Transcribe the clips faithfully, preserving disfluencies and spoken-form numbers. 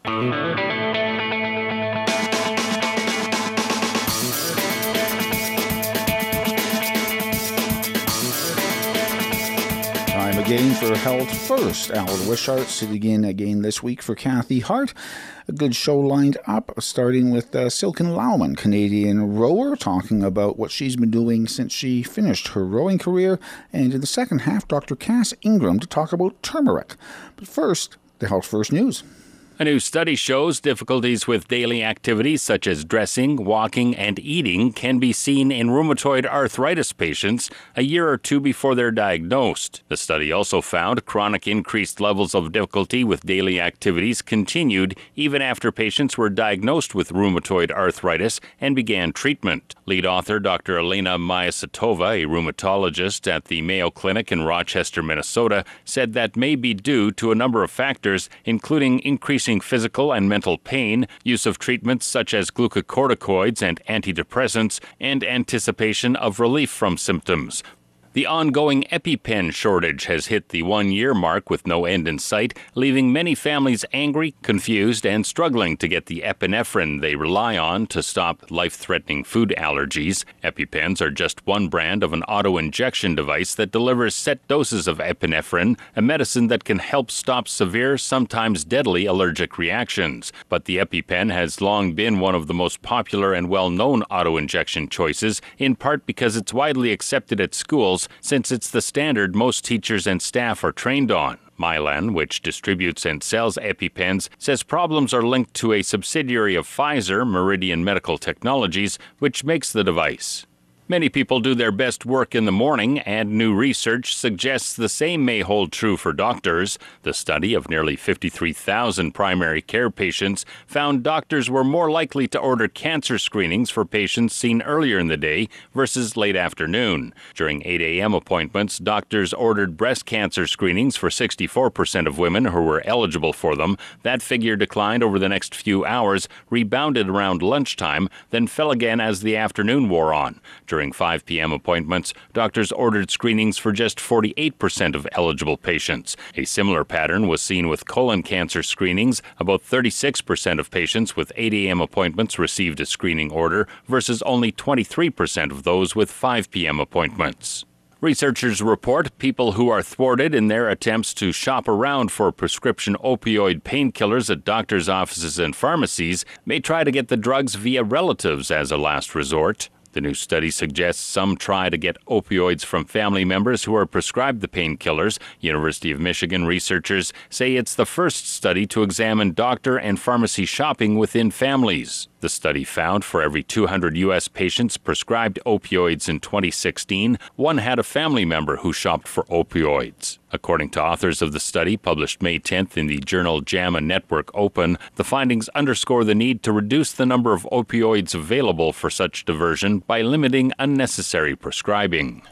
Time again for Health First. Alan Wishart sitting in again this week for Kathy Hart. A good show lined up, starting with uh, Silken Laumann, Canadian rower, talking about what she's been doing since she finished her rowing career. And in the second half, Doctor Cass Ingram to talk about turmeric. But first, the Health First news. A new study shows difficulties with daily activities such as dressing, walking, and eating can be seen in rheumatoid arthritis patients a year or two before they're diagnosed. The study also found chronic increased levels of difficulty with daily activities continued even after patients were diagnosed with rheumatoid arthritis and began treatment. Lead author Doctor Elena Myasatova, a rheumatologist at the Mayo Clinic in Rochester, Minnesota, said that may be due to a number of factors, including increasing physical and mental pain, use of treatments such as glucocorticoids and antidepressants, and anticipation of relief from symptoms. The ongoing EpiPen shortage has hit the one-year mark with no end in sight, leaving many families angry, confused, and struggling to get the epinephrine they rely on to stop life-threatening food allergies. EpiPens are just one brand of an auto-injection device that delivers set doses of epinephrine, a medicine that can help stop severe, sometimes deadly allergic reactions. But the EpiPen has long been one of the most popular and well-known auto-injection choices, in part because it's widely accepted at schools, since it's the standard most teachers and staff are trained on. Mylan, which distributes and sells EpiPens, says problems are linked to a subsidiary of Pfizer, Meridian Medical Technologies, which makes the device. Many people do their best work in the morning, and new research suggests the same may hold true for doctors. The study of nearly fifty-three thousand primary care patients found doctors were more likely to order cancer screenings for patients seen earlier in the day versus late afternoon. During eight a.m. appointments, doctors ordered breast cancer screenings for sixty-four percent of women who were eligible for them. That figure declined over the next few hours, rebounded around lunchtime, then fell again as the afternoon wore on. During five p.m. appointments, doctors ordered screenings for just forty-eight percent of eligible patients. A similar pattern was seen with colon cancer screenings. About thirty-six percent of patients with eight a.m. appointments received a screening order versus only twenty-three percent of those with five p.m. appointments. Researchers report people who are thwarted in their attempts to shop around for prescription opioid painkillers at doctors' offices and pharmacies may try to get the drugs via relatives as a last resort. The new study suggests some try to get opioids from family members who are prescribed the painkillers. University of Michigan researchers say it's the first study to examine doctor and pharmacy shopping within families. The study found for every two hundred U S patients prescribed opioids in twenty sixteen, one had a family member who shopped for opioids. According to authors of the study, published May tenth in the journal JAMA Network Open, the findings underscore the need to reduce the number of opioids available for such diversion by limiting unnecessary prescribing.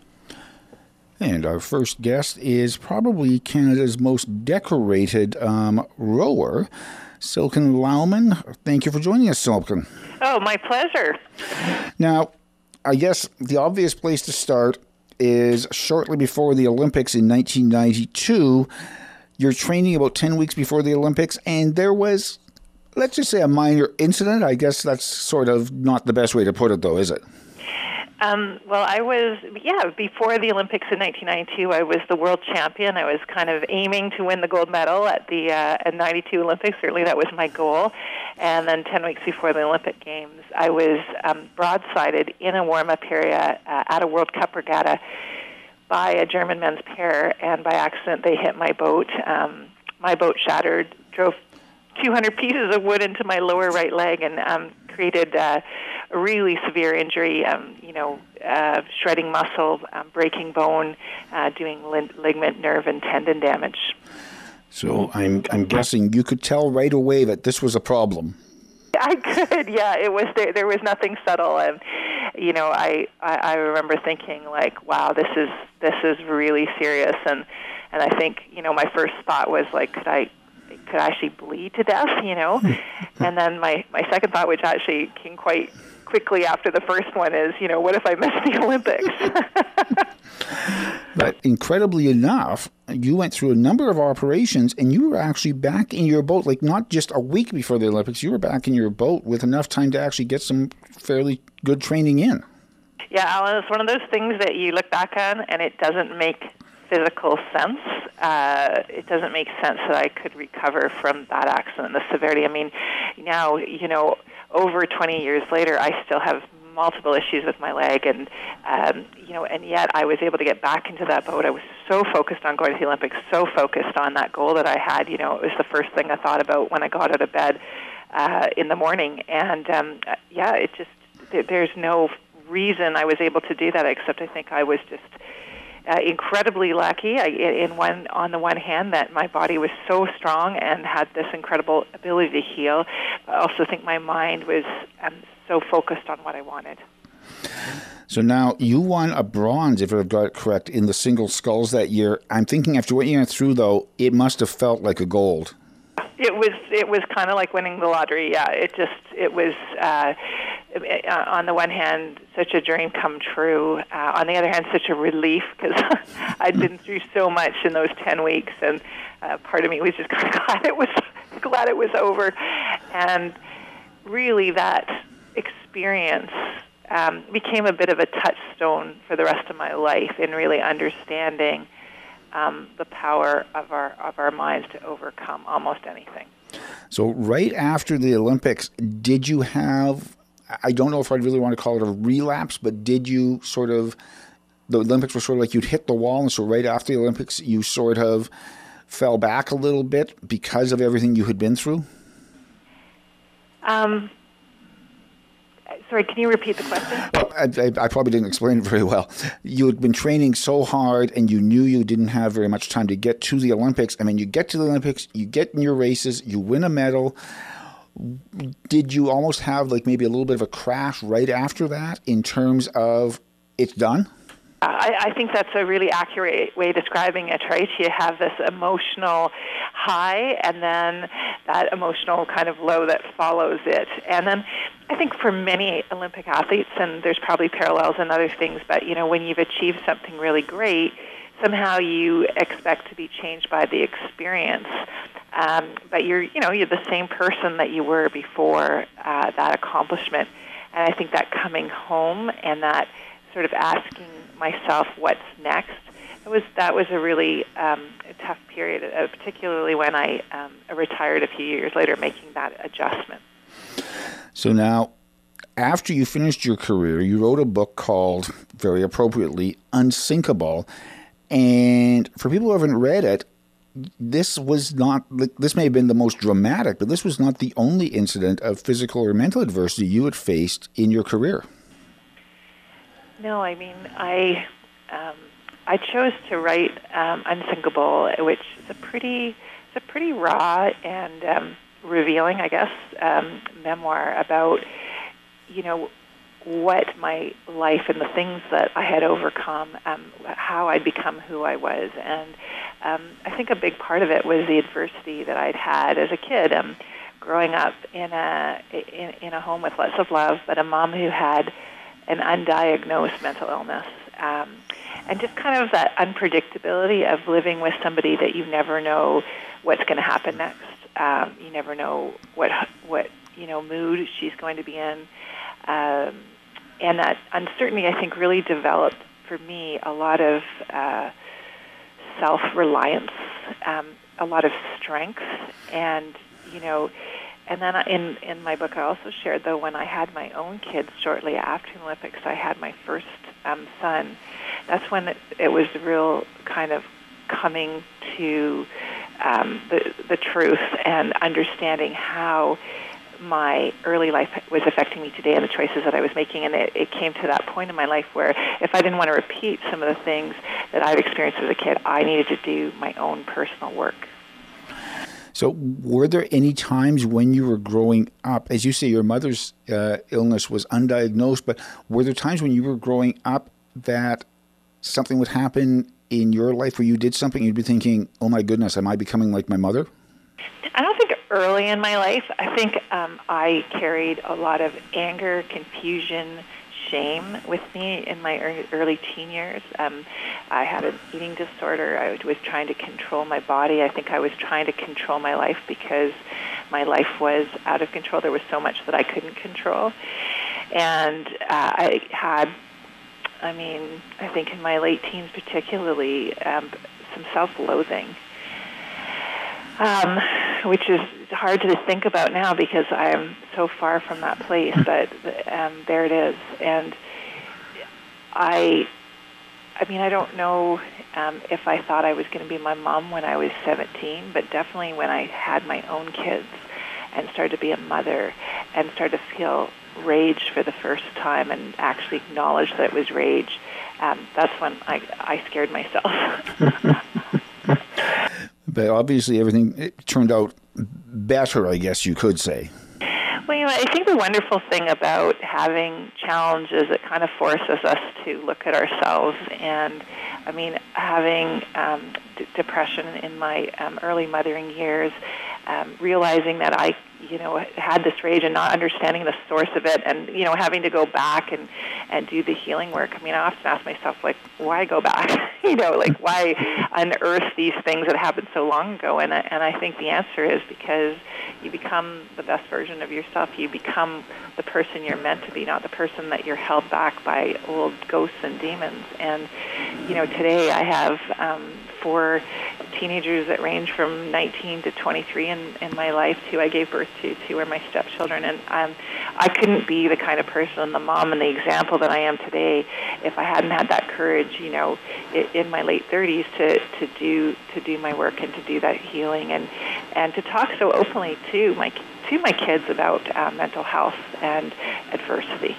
And our first guest is probably Canada's most decorated um, rower, Silken Laumann. Thank you for joining us, Silken. Oh, my pleasure. Now, I guess the obvious place to start is shortly before the Olympics in nineteen ninety-two. You're training about ten weeks before the Olympics, and there was, let's just say, a minor incident. I guess that's sort of not the best way to put it, though, is it? Um, well, I was, yeah, before the Olympics in nineteen ninety-two, I was the world champion. I was kind of aiming to win the gold medal at the uh, at ninety-two Olympics. Certainly that was my goal. And then ten weeks before the Olympic Games, I was um, broadsided in a warm-up area uh, at a World Cup regatta by a German men's pair, and by accident they hit my boat. Um, my boat shattered, drove two hundred pieces of wood into my lower right leg, and um, created uh, a really severe injury, um, you know, uh, shredding muscle, um, breaking bone, uh, doing lig- ligament, nerve, and tendon damage. So I'm I'm guessing you could tell right away that this was a problem. I could, yeah. It was there. There was nothing subtle, and you know, I, I, I remember thinking like, wow, this is this is really serious, and and I think you know, my first thought was like, could I could I actually bleed to death, you know? And then my my second thought, which actually came quite quickly after the first one, is, you know, what if I miss the Olympics? But incredibly enough, you went through a number of operations, and you were actually back in your boat, like not just a week before the Olympics. You were back in your boat with enough time to actually get some fairly good training in. Yeah, Alan, it's one of those things that you look back on, and it doesn't make physical sense. Uh, it doesn't make sense that I could recover from that accident, the severity. I mean, now, you know, over twenty years later, I still have multiple issues with my leg, and um, you know, and yet I was able to get back into that boat. I was so focused on going to the Olympics, so focused on that goal that I had. You know, it was the first thing I thought about when I got out of bed uh, in the morning, and um, yeah, it just there's no reason I was able to do that except I think I was just uh, incredibly lucky. I, in one on the one hand, that my body was so strong and had this incredible ability to heal. I also think my mind was um, so focused on what I wanted. So now you won a bronze, if I've got it correct, in the single sculls that year. I'm thinking after what you went through, though, it must have felt like a gold. It was it was kind of like winning the lottery. Yeah, it just it was uh, on the one hand such a dream come true. Uh, on the other hand, such a relief because I'd been through so much in those ten weeks, and uh, part of me was just kind of glad it was glad it was over, and really that experience um, became a bit of a touchstone for the rest of my life in really understanding um, the power of our of our minds to overcome almost anything. So right after the Olympics, did you have, I don't know if I'd really want to call it a relapse, but did you sort of, the Olympics were sort of like you'd hit the wall, and so right after the Olympics, you sort of fell back a little bit because of everything you had been through? Um. Sorry, can you repeat the question? Well, I, I, I probably didn't explain it very well. You had been training so hard, and you knew you didn't have very much time to get to the Olympics. I mean, you get to the Olympics, you get in your races, you win a medal. Did you almost have like maybe a little bit of a crash right after that in terms of it's done? I, I think that's a really accurate way of describing it, right? You have this emotional high and then that emotional kind of low that follows it. And then I think for many Olympic athletes, and there's probably parallels in other things, but, you know, when you've achieved something really great, somehow you expect to be changed by the experience. Um, but you're, you know, you're the same person that you were before uh, that accomplishment. And I think that coming home and that sort of asking myself what's next, it was that was a really um, a tough period, uh, particularly when I um, retired a few years later, making that adjustment. So now, after you finished your career, you wrote a book called, very appropriately, Unsinkable. And for people who haven't read it, this was not, this may have been the most dramatic, but this was not the only incident of physical or mental adversity you had faced in your career. No, I mean, I um, I chose to write um, Unsinkable, which is a pretty it's a pretty raw and um, revealing, I guess, um, memoir about, you know, what my life and the things that I had overcome, um, how I'd become who I was. And um, I think a big part of it was the adversity that I'd had as a kid, um, growing up in a in, in a home with lots of love, but a mom who had an undiagnosed mental illness, um, and just kind of that unpredictability of living with somebody that you never know what's going to happen next. Um, you never know what what you know mood she's going to be in, um, and that uncertainty, I think, really developed for me a lot of uh, self-reliance, um, a lot of strength, and you know. And then in in my book, I also shared, though, when I had my own kids shortly after the Olympics, I had my first um, son. That's when it, it was the real kind of coming to um, the the truth and understanding how my early life was affecting me today and the choices that I was making. And it, it came to that point in my life where if I didn't want to repeat some of the things that I'd experienced as a kid, I needed to do my own personal work. So were there any times when you were growing up, as you say, your mother's uh, illness was undiagnosed, but were there times when you were growing up that something would happen in your life where you did something, you'd be thinking, oh my goodness, am I becoming like my mother? I don't think early in my life. I think um, I carried a lot of anger, confusion, shame with me in my ear- early teen years. Um, I had an eating disorder. I was trying to control my body. I think I was trying to control my life because my life was out of control. There was so much that I couldn't control. And uh, I had, I mean, I think in my late teens particularly, um, some self-loathing, um, which is hard to think about now because I am so far from that place, but um, there it is. And I, I mean, I don't know um, if I thought I was going to be my mom when I was seventeen, but definitely when I had my own kids and started to be a mother and started to feel rage for the first time and actually acknowledge that it was rage, um, that's when I, I scared myself. But obviously everything it turned out better, I guess you could say. Well, you know, I think the wonderful thing about having challenges, it kind of forces us to look at ourselves. And, I mean, having um, d- depression in my um, early mothering years, um, realizing that I, you know, had this rage and not understanding the source of it and, you know, having to go back and, and do the healing work. I mean, I often ask myself, like, why go back? you know, like, why unearth these things that happened so long ago? And, and I think the answer is because you become the best version of yourself. You become the person you're meant to be, not the person that you're held back by old ghosts and demons. And, you know, today I have um, four teenagers that range from nineteen to twenty-three in, in my life. Two I gave birth to, two are my stepchildren. And um, I couldn't be the kind of person, the mom and the example that I am today if I hadn't had that courage, you know, in my late thirties to, to do to do my work and to do that healing and, and to talk so openly to my to my kids about uh, mental health and adversity.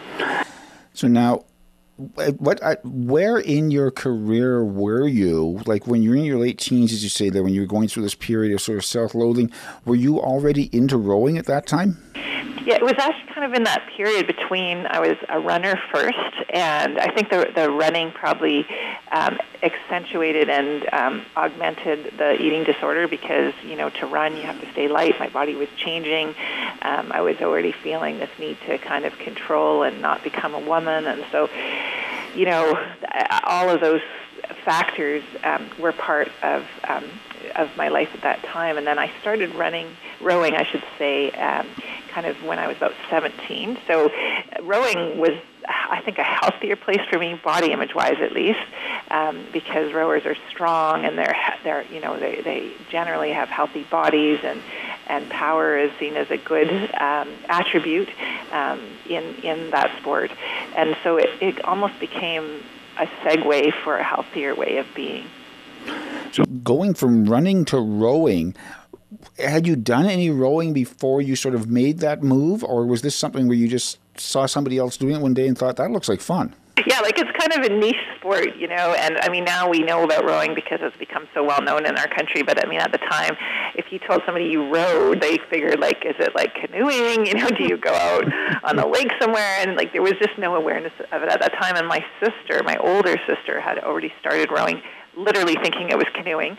So now, what? Where in your career were you? Like when you're in your late teens, as you say there, when you were going through this period of sort of self-loathing, were you already into rowing at that time? Yeah, it was actually kind of in that period between I was a runner first, and I think the the running probably um, accentuated and um, augmented the eating disorder because, you know, to run you have to stay light. My body was changing. Um, I was already feeling this need to kind of control and not become a woman, and so, you know, all of those factors um, were part of um, of my life at that time. And then I started running, rowing, I should say, um, kind of when I was about seventeen. So uh, rowing was, I think, a healthier place for me, body image-wise at least, um, because rowers are strong and they're, they're you know, they, they generally have healthy bodies, and and power is seen as a good um, attribute um, in in that sport. And so it, it almost became a segue for a healthier way of being. So going from running to rowing, had you done any rowing before you sort of made that move, or was this something where you just saw somebody else doing it one day and thought, that looks like fun? Yeah, like it's kind of a niche sport, you know, and I mean, now we know about rowing because it's become so well known in our country, but I mean, at the time, if you told somebody you rowed, they figured, like, is it like canoeing, you know, do you go out on the lake somewhere, and like there was just no awareness of it at that time, and my sister, my older sister, had already started rowing, literally thinking it was canoeing,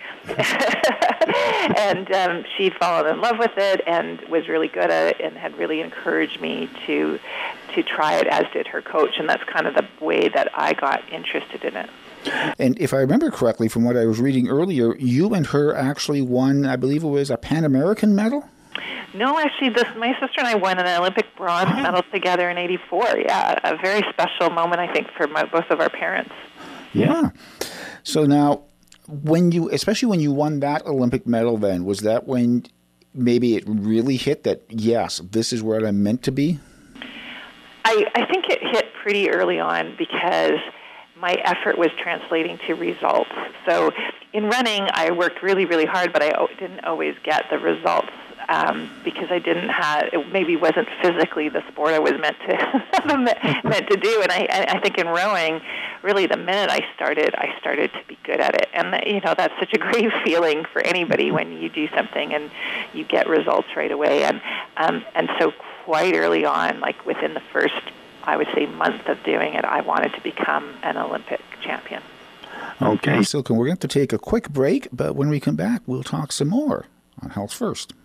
and um, she'd fallen in love with it and was really good at it and had really encouraged me to to try it, as did her coach, and that's kind of the way that I got interested in it. And if I remember correctly from what I was reading earlier, you and her actually won, I believe it was a Pan American medal? No, actually, this, my sister and I won an Olympic bronze oh. medal together in eighty-four. Yeah, a very special moment, I think, for my, both of our parents. Yeah. So now, when you, especially when you won that Olympic medal then, was that when maybe it really hit that, yes, this is where I'm meant to be? I, I think it hit pretty early on because my effort was translating to results. So in running, I worked really, really hard, but I didn't always get the results um, because I didn't have, it maybe wasn't physically the sport I was meant to meant to do. And I, I think in rowing, really the minute I started, I started to be good at it. And, you know, that's such a great feeling for anybody when you do something and you get results right away. And um, and so quite early on, like within the first, I would say, month of doing it, I wanted to become an Olympic champion. Okay, Silken, we're going to have to take a quick break, but when we come back, we'll talk some more on Health First.